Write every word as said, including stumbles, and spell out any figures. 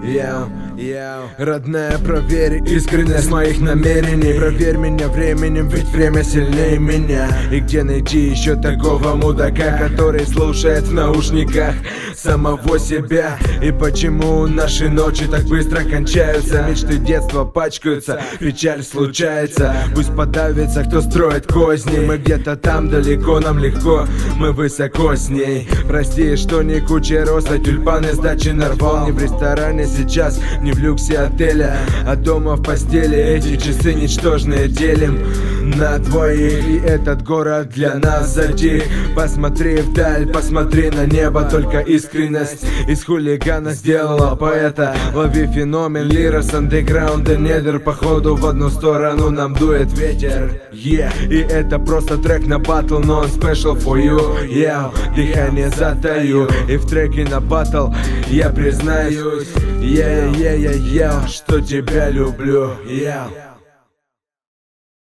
Яу, яу. Родная, проверь искренность моих намерений. Проверь меня временем, ведь время сильнее меня. И где найти еще такого мудака, который слушает в наушниках самого себя? И почему наши ночи так быстро кончаются? Мечты детства пачкаются, печаль случается. Пусть подавится, кто строит козни. Мы где-то там далеко, нам легко, мы высоко с ней. Прости, что не куча роста, тюльпаны сдачи нарвал. Не в ресторане сейчас, не в люксе отеля, а дома в постели. Эти часы ничтожные делим на двоих, и этот город для нас затих. Посмотри вдаль, посмотри на небо, только искренность из хулигана сделала поэта. Лови феномен, лира с андеграунда недр. Походу в одну сторону нам дует ветер, yeah. И это просто трек на батл, но он special for you, yeah. Дыхание затаю, и в треке на батл я признаюсь, yeah, yeah, yeah, yeah, что тебя люблю, yeah.